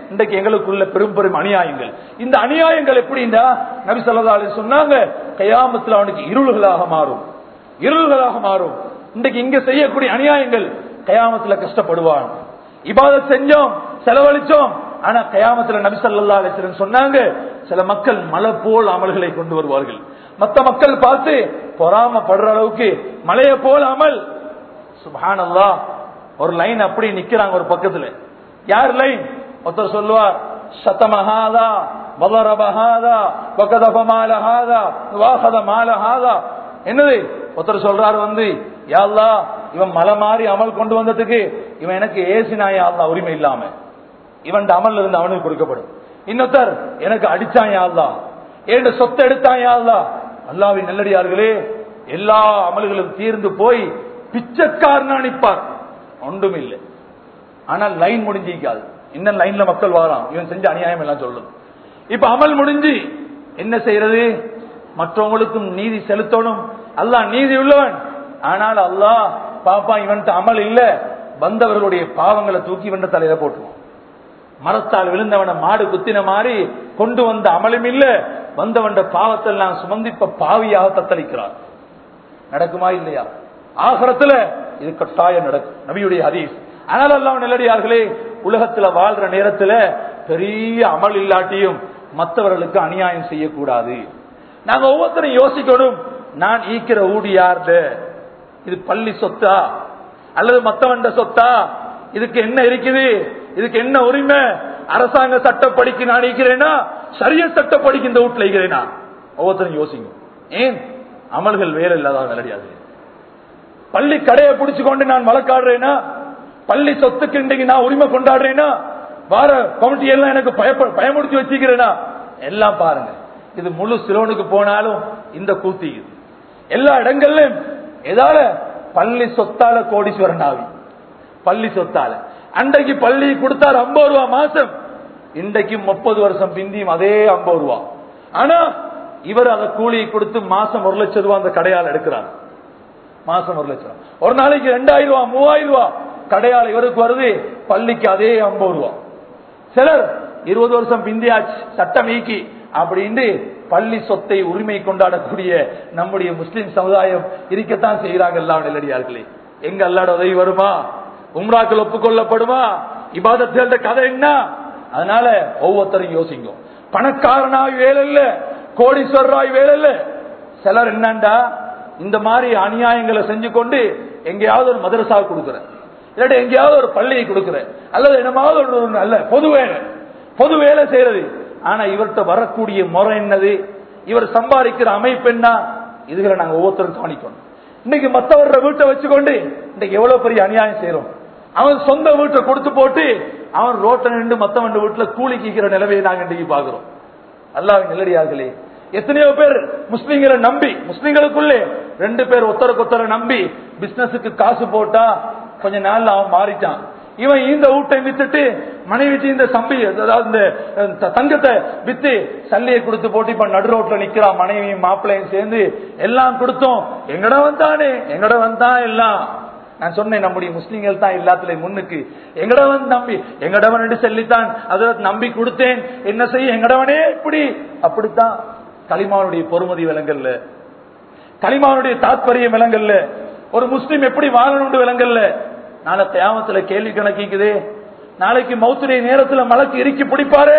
இன்றைக்கு எங்களுக்குள்ள பெரும் பெரும் அநியாயங்கள். இந்த அநியாயங்கள் எப்படின்னா நபி ஸல்லல்லாஹு அலைஹி வஸல்லம் சொன்னாங்க, கியாமத்தில் அவனுக்கு இருள்களாக மாறும், இருள்களாக மாறும். இன்றைக்கு இங்க செய்யக்கூடிய அநியாயங்கள் கியாமத்தில் கஷ்டப்படுவான். இபாதத் செஞ்சோம், செலவழிச்சோம், ஆனா கியாமத்தில் நபி ஸல்லல்லாஹு அலைஹி வஸல்லம் சொன்னாங்க, சில மக்கள் மலை போல் அமல்களை கொண்டு வருவார்கள். மற்ற மக்கள் பார்த்து பொறாமப்படுற அளவுக்கு மலையை போல் அமல். சுப்ஹானல்லாஹ், ஒரு லைன் அப்படி நிக்கிறாங்க ஒரு பக்கத்துல. யார் லைன்? ஒருத்தர் சொல்லுவார், ஷதமஹாதா வதரபஹாதா வகதஃப மாலஹாதா வாஹத மாலஹாதா. என்னது? ஒருத்தர் சொல்றாரு வந்து, யா அல்லாஹ், இவன் மலை மாறி அமல் கொண்டு வந்ததுக்கு இவன் எனக்கு ஏசினா யா அல்லாஹ் உரிமை இல்லாம, இவன் அமல் இருந்து அவனுக்கு கொடுக்கப்படும். இன்னொருத்தர், எனக்கு அடிச்சான் யா அல்லாஹ், ஏன் சொத்தை எடுத்தான் யா அல்லாஹ். அல்லாஹ்வின் நல்லடியார்களே, எல்லா அமல்களும் தீர்ந்து போய் பிச்சைக்காரனா நிற்பார், ஒன்றும் இல்லை. ஆனால் லைன் முடிஞ்சிக்காது. இன்னும் லைன்ல மக்கள் வாராம், இவன் செஞ்ச அநியாயம் எல்லாம் சொல்லுது. இப்ப அமல் முடிஞ்சு என்ன செய்யறது? மற்றவங்களுக்கும் நீதி செலுத்தணும். அல்லாஹ் நீதி உள்ளவன். ஆனால் அல்லாஹ் பாப்பா இவன் அமல் இல்ல, வந்தவர்களுடைய பாவங்களை தூக்கி இவன் தலையில போட்டுருவான். மரத்தால் விழுந்தவன மாடு குத்தின மாதிரி கொண்டு வந்த அமலும் இல்ல, வந்தவன் பாவத்தை எல்லாம் சுமந்திப்ப பாவியாக தத்தளிக்கிறார். நடக்குமா இல்லையா? ஆகரத்துல இது கட்டாயம் நடக்கும், நபியுடைய ஹதீஸ். ஆனால் அல்லாஹ் நல்லடியார்களே, உலகத்துல வாழ்ற நேரத்துல பெரிய அமல் இல்லாட்டியும் மற்றவர்களுக்கு அநியாயம் செய்யக்கூடாது. நாங்க ஒவ்வொருத்தரும் யோசிக்கணும், நான் ஈக்கிற ஊடி யார்து? இது பள்ளி சொத்தா அல்லது மத்தவண்ட சொத்தா? இதுக்கு என்ன இருக்குது? இதுக்கு என்ன உரிமை? அரசாங்க சட்டப்படிக்கு நான் ஈக்கிறேனா, ஷரியத் சட்டப்படிக்கு இந்த வீட்டுல ஈக்கிறேனா? ஒவ்வொருத்தரும் யோசிங்க. ஏன் அமல்கள் வேலை இல்லாத நல்லடியாது? பள்ளி கடையை பிடிச்சு கொண்டு நான் வழக்காடுறேனா, பள்ளி சொத்துக்கு இன்றைக்கு நான் உரிமை கொண்டாடுறேனா, வார கமிட்டி எல்லாம் எனக்கு பயமுடிச்சு வச்சுக்கிறேனா? எல்லாம் பாருங்க, இது முழு சிலோனுக்கு போனாலும் இந்த கூத்தி எல்லா இடங்கள்லயும் ஏதால பள்ளி சொத்தால கோடீஸ்வரன் ஆவி. பள்ளி சொத்தால அன்றைக்கு பள்ளி கொடுத்தார் ஐம்பது ரூபா மாசம், இன்றைக்கு முப்பது வருஷம் பிந்தியும் அதே ஐம்பது ரூபா. ஆனா இவர் அதை கூலி கொடுத்து மாசம் ஒரு லட்சம் ரூபாய் அந்த கடையால் எடுக்கிறார். மாசம் ஒரு லட்சம், ஒரு நாளைக்கு ரெண்டாயிரம் ரூபாய் மூவாயிரம் ரூபாய் கடையால் இவருக்கு வருது, பள்ளிக்கு அதே ஐம்பது ரூபாய். சிலர் இருபது வருஷம் பிந்தியாச்சு சட்டம் நீக்கி அப்படின்னு பள்ளி சொத்தை உரிமை கொண்டாடக்கூடிய நம்முடைய முஸ்லிம் சமுதாயம் இருக்கத்தான் செய்கிறாங்க. எல்லாம் நெல்லடியார்களே, எங்க அல்லாட உதவி வருமா? உம்ராக்கள் ஒப்புக்கொள்ளப்படுமா? இபாதத் கதை என்ன? அதனால ஒவ்வொருத்தரும் யோசிங்க. பணக்காரனாய் வேலை இல்ல, கோடீஸ்வரராய் வேலை இல்ல. சிலர் என்னண்டா இந்த மாதிரி அநியாயங்களை செஞ்சு கொண்டு எங்கேயாவது ஒரு மதரசா கொடுக்குற, இல்லாட்டி எங்கேயாவது ஒரு பள்ளியை கொடுக்குற, அல்லது என்னமாவது ஒரு நல்ல பொது வேலை பொது வேலை செய்யறது. ஆனா இவர்கிட்ட வரக்கூடிய முறை என்னது? இவர் சம்பாதிக்கிற அமைப்பு என்ன? இதுகளை நாங்க ஒவ்வொருத்தரும் கவனிக்கணும். இன்னைக்கு மற்றவர வீட்டை வச்சுக்கொண்டு இன்னைக்கு எவ்வளவு பெரிய அநியாயம் செய்யறோம். அவன் சொந்த வீட்டை கொடுத்து போட்டு அவன் ரோட்டை நின்று மத்தவன் வீட்டுல கூலி கீக்கிற நிலைமையை நாங்க இன்னைக்கு பாக்குறோம். அல்லாஹ்வின் நல்லடியார்களே, எத்தனையோ பேர் முஸ்லிம்களை நம்பி, முஸ்லிம்களுக்குள்ளே ரெண்டு பேர் ஒத்தருக்கு ஒத்தர நம்பி பிசினஸுக்கு காசு போட்டா கொஞ்ச நாள்ல அவன் மாறிட்டான். இவன் இந்த வீட்டை வித்துட்டு மனைவிட்டு இந்த சம்பி, அதாவது இந்த தங்கத்தை வித்து சல்லியை கொடுத்து போட்டு இப்ப நடு ரோட்ல நிக்கிறான். மனைவியும் மாப்பிள்ளையும் சேர்ந்து எல்லாம் கொடுத்தோம், எங்கட வந்தானே எங்கட வந்தான் எல்லாம். நான் சொன்னேன், நம்முடைய முஸ்லிம்கள் தான் எல்லாத்துல முன்னுக்கு. எங்கடவன் நம்பி எங்கடவன் என்று சொல்லித்தான் அதை நம்பி கொடுத்தேன், என்ன செய்ய எங்கடவனே இப்படி. அப்படித்தான் கலிமாவுடைய பொறுமதி விலங்கல்ல, கலிமாவுடைய தாத்பரியம் விலங்கல்ல, ஒரு முஸ்லிம் எப்படி வாழணும் விலங்கல்ல. நாளை கியாமத்துல கேள்வி கணக்கிக்குதே, நாளைக்கு மௌத்துடைய நேரத்துல மலக்கு இறுக்கி பிடிப்பாரு.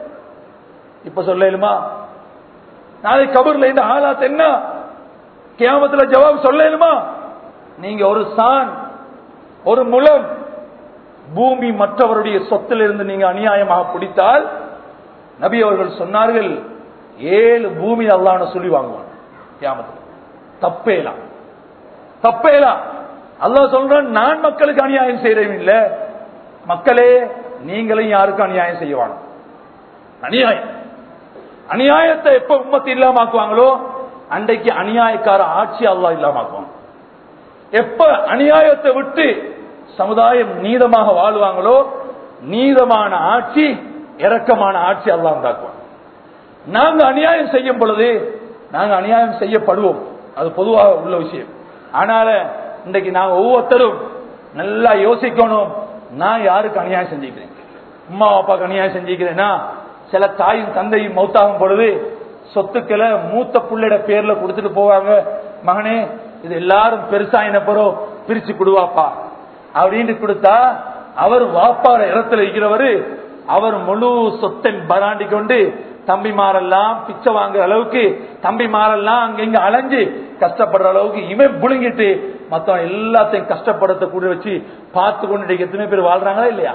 இப்ப சொல்லலுமா? நாளைக்கு கபர்ல இந்த ஆலாத் என்ன? கியாமத்துல ஜவாப் சொல்லலுமா? நீங்க ஒரு சான், ஒரு முலம் பூமி மற்றவருடைய சொத்திலிருந்து நீங்க அநியாயமாக பிடித்தால், நபி அவர்கள் சொன்னார்கள், ஏழு பூமி அல்லாஹ்னு சொல்லி வாங்குவான் கியாமத்துல. தப்பேலாம் தப்பேலாம். அல்லாஹ் சொல்றான், நான் மக்களுக்கு அநியாயம் செய்யறேன் இல்ல, மக்களே நீங்களும் யாருக்கும் அநியாயம் செய்வாங்க. அநியாயம் அநியாயத்தை எப்ப உம்மத்து இல்லாமக்குவாங்களோ அன்றைக்கு அநியாயக்கார ஆட்சி அல்லாஹ் இல்லாமக்குவாங்க. எப்ப அநியாயத்தை விட்டு சமுதாயம் நீதமாக வாழ்வாங்களோ நீதமான ஆட்சி, இரக்கமான ஆட்சி அல்லாஹ் உண்டாக்குவாங்க. நாங்க அநியாயம் செய்யும் பொழுது நாங்க அநியாயம் செய்யப்படுவோம், அது பொதுவாக உள்ள விஷயம். ஆனால இன்றைக்கு நாங்க ஒவ்வொருத்தரும் நல்லா யோசிக்கணும், நான் யாருக்கு அநியாயம் செஞ்சுக்கிறேன், உமா அப்பாக்கு அநியாயம் செஞ்சுக்கிறேன்னா, சில தாயும் தந்தையும் மௌத்தாகும் பொழுது சொத்துக்களை மூத்த புள்ளைட பேர்ல கொடுத்துட்டு போவாங்க. மகனே இது எல்லாரும் பெருசா என்ன போறோம் பிரிச்சு கொடுவாப்பா அப்படின்னு கொடுத்தா, அவர் வாப்பார இடத்துல இருக்கிறவரு அவர் முழு சொத்தை பராண்டி கொண்டு தம்பிமாரெல்லாம் பிச்சை வாங்குற அளவுக்கு, தம்பிமாரெல்லாம் அங்க இங்க அலைஞ்சு கஷ்டப்படுற அளவுக்கு இவன் புழுங்கிட்டு மத்தவன் எல்லாத்தையும் கஷ்டப்படுத்த கூட வச்சு பார்த்து கொண்டு எத்தனை பேர் வாழ்றாங்களா இல்லையா?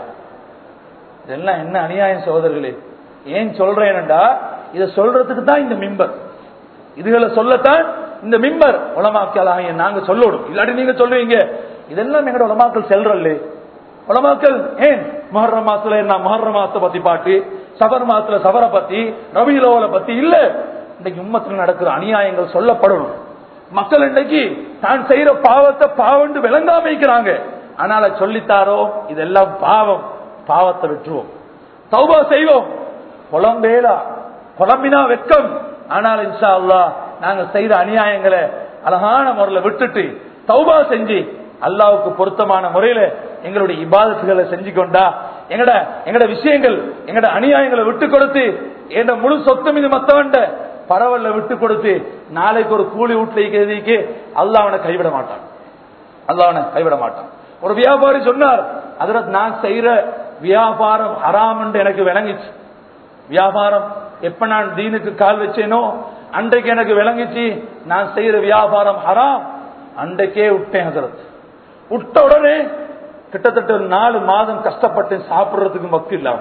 இதெல்லாம் என்ன அநியாயம் சகோதரர்களே. ஏன் சொல்றேன்டா, இதை சொல்றதுக்கு தான் இந்த மிம்பர், இதுகளை சொல்லத்தான் இந்த மிம்பர். உலமாக்களாக நாங்க சொல்லணும், இல்லாட்டி நீங்க சொல்லுவீங்க இதெல்லாம் எங்களோட உலமாக்கள் செல்றல்லே. உலமாக்கள் ஏன் முஹர்ரம் மாசத்துல என்ன முஹர்ரம் மாசத்தை பத்தி பாட்டு, சபர் மாசத்துல சபரை பத்தி, ரபியுல் பத்தி இல்ல. இன்னைக்கு உம்மத்தில் நடக்கிற அநியாயங்கள் சொல்லப்படணும். மக்கள் இன்னைக்கு தான் செய்யற பாவத்தை பாவம் விளங்காம இருக்கிறாங்க. ஆனால சொல்லித்தாரோ இதெல்லாம் பாவம், பாவத்தை விட்டுருவோம், தௌபா செய்வோம். புலம்பேலா புலம்பினா வெட்கம். ஆனால் இன்ஷா அல்லாஹ் நாங்க செய்த அநியாயங்களை அழகான முறையில் விட்டுட்டு தௌபா செஞ்சு அல்லாஹ்வுக்கு பொருத்தமான முறையில எங்களுடைய இபாதத்துகளை செஞ்சு கொண்டா, எங்கட எங்கட விஷயங்கள் எங்கட அநியாயங்களை விட்டு கொடுத்து, என்ற முழு சொத்து மீது மத்தவண்ட பரவல்ல விட்டு கொடுத்து, நாளைக்கு ஒரு கூலி வீட்டுல அல்லாஹ் அவனை கைவிட மாட்டான், அல்லாஹ் அவனை கைவிட மாட்டான். ஒரு வியாபாரி சொன்னார், அதற்கு நான் செய்யற வியாபாரம் ஹராம் என்று எனக்கு விளங்கிச்சு. வியாபாரம் எப்ப நான் தீனுக்கு கால் வச்சேனோ அன்றைக்கு எனக்கு விளங்கிச்சு நான் செய்யற வியாபாரம் ஹராம். அன்றைக்கே விட்டேன் ஹஜரத். விட்ட உடனே கிட்டத்தட்ட ஒரு நாலு மாதம் கஷ்டப்பட்டு சாப்பிடுறதுக்கு மக்கள் இல்லாம,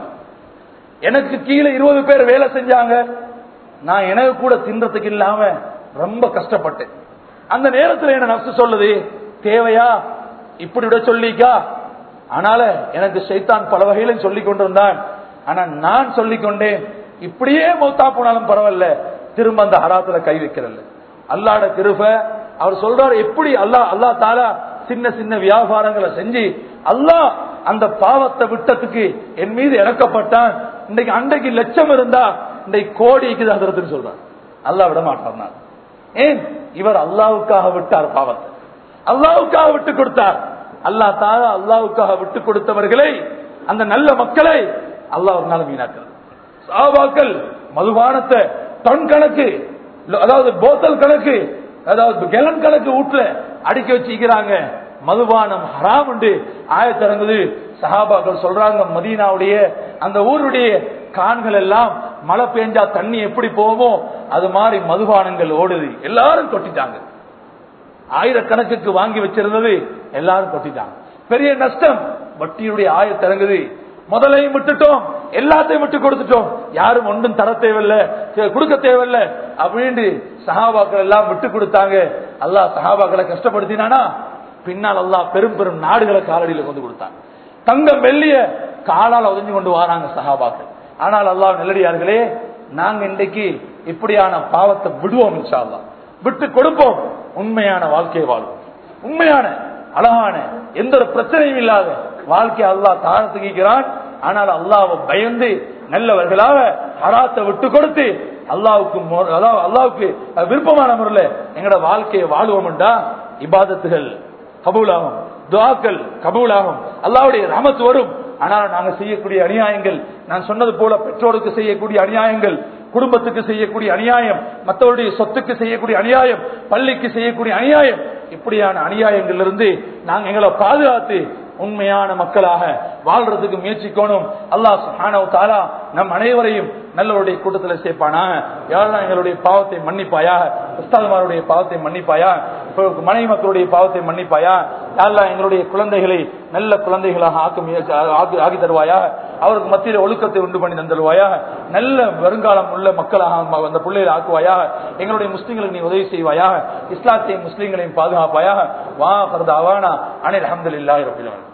எனக்கு கீழே இருபது பேர் வேலை செஞ்சாங்க, நான் எனக்கு கூட தின்றதுக்கு இல்லாம ரொம்ப கஷ்டப்பட்டேன். அந்த நேரத்தில் என்ன நப்சு சொல்லுது, தேவையா இப்படி விட சொல்லிக்கா. ஆனால எனக்கு ஷைத்தான் பல வகையிலும் சொல்லிக் கொண்டிருந்தான். ஆனா நான் சொல்லிக் கொண்டேன், இப்படியே மௌத்தா போனாலும் பரவாயில்ல, திரும்ப அந்த ஹராத்துல கை வைக்கிறல்ல. அல்லாஹ்வுடைய கிருபை. அவர் சொல்றாரு, எப்படி அல்லாஹ் அல்லாஹ் தாலா சின்ன சின்ன வியாபாரங்களை செஞ்சு அல்லாஹ் அந்த பாவத்தை விட்டத்துக்கு என் மீது இறக்கப்பட்டான். இன்னைக்கு அன்றைக்கு லட்சம் இருந்தா இன்றைக்கு கோடிக்கு தான் சொல்றார். அல்லாஹ் விட மாட்டார். ஏன்? இவர் அல்லாஹ்வுக்காக விட்டார் பாவத்தை, அல்லாஹ்வுக்காக விட்டு கொடுத்தார். அல்லாஹ் தாலா அல்லாஹ்வுக்காக விட்டு கொடுத்தவர்களை, அந்த நல்ல மக்களை அல்லாஹ் ஒரு நாள் வீணாக்கள். சஹாபாக்கள் மதுபானத்தை டன் கணக்கு, அதாவது போத்தல் கணக்கு, அதாவது கெலன் கணக்கு வீட்டுல அடிக்க வச்சிருக்கிறாங்க. மதுபானம் ஹராம் என்று ஆயத்திறங்குது. சஹாபாக்கள் சொல்றாங்க, மதீனாவுடைய அந்த ஊருடைய கான்கள் எல்லாம் மழை பெஞ்சா தண்ணி எப்படி போவோமோ அது மாதிரி மதுபானங்கள் ஓடுது. எல்லாரும் கொட்டிட்டாங்க. ஆயிரக்கணக்குக்கு வாங்கி வச்சிருந்தது எல்லாரும் கொட்டிட்டாங்க. பெரிய நஷ்டம். வட்டியுடைய ஆயத்திறங்குது. முதலையும் விட்டுட்டோம், எல்லாத்தையும் விட்டு கொடுத்துட்டோம், யாரும் ஒன்றும் தர தேவையில்லை, கொடுக்க தேவையில்லை அப்படின்னு சஹாபாக்கள் எல்லாம் விட்டு கொடுத்தாங்க. அல்லாஹ் சஹாபாக்களை கஷ்டப்படுத்தினானா, பின்னால் அல்லாஹ் பெரும் பெரும் நாடுகளை காலடியில கொண்டு கொடுத்தாங்க. தங்கம் வெள்ளிய காலால் உதஞ்சு கொண்டு வராங்க சஹாபாக்கள். ஆனால் அல்லாஹ் நல்லடியார்களே, நாங்க இன்றைக்கு இப்படியான பாவத்தை விடுவோம், இன்ஷா அல்லாஹ் விட்டு கொடுப்போம், உண்மையான வாழ்க்கையை வாழ்வோம். உண்மையான அழகான எந்த ஒரு பிரச்சனையும் இல்லாத வாழ்க்கை அல்லாஹ் தாரத்துக்கிறான். ஆனால் அல்லாஹ்வை பயந்து நல்லவர்களாக ஹராத்தை விட்டு கொடுத்து அல்லாஹ்வுக்கு அல்லாஹ்வுக்கு விருப்பமான முறையில் எங்களோட வாழ்க்கையை வாழ்வோம் என்றா இபாதத்துகள் கபூலாகும், துஆக்கள் கபூலாகும், அல்லாஹ்வுடைய ரஹமத் வரும். ஆனால் நாங்கள் செய்யக்கூடிய அநியாயங்கள், நான் சொன்னது போல பெற்றோருக்கு செய்யக்கூடிய அநியாயங்கள், குடும்பத்துக்கு செய்யக்கூடிய அநியாயம், மற்றவருடைய சொத்துக்கு செய்யக்கூடிய அநியாயம், பள்ளிக்கு செய்யக்கூடிய அநியாயம், இப்படியான அநியாயங்கள் இருந்து நாங்கள் எங்களை பாதுகாத்து உண்மையான மக்களாக வாழ்றதுக்கு முயற்சிக்கணும். அல்லாஹ் சுப்ஹானஹு வ தஆலா நம் அனைவரையும் நல்லவருடைய கூட்டத்தில் சேர்ப்பானாக. யாரெல்லாம் எங்களுடைய பாவத்தை மன்னிப்பாயா, உஸ்தாதுமாருடைய பாவத்தை மன்னிப்பாயா, மனைவி மக்களுடைய பாவத்தை மன்னிப்பாயா. யாரெல்லாம் எங்களுடைய குழந்தைகளை நல்ல குழந்தைகளாக ஆக்கி ஆக்கி தருவாயா, அவருக்கு மத்தியில் ஒழுக்கத்தை உண்டு பண்ணி தந்துடுவாயா, நல்ல வருங்காலம் உள்ள மக்களாக அந்த பிள்ளைகளை ஆக்குவாயா. எங்களுடைய முஸ்லிம்களுக்கு நீ உதவி செய்வாயா, இஸ்லாத்தையும் முஸ்லிம்களையும் பாதுகாப்பாயா. வா ஃபர்தாவானா அனில் அல்ஹம்துலில்லாஹி ரப்பில் ஆலமீன்.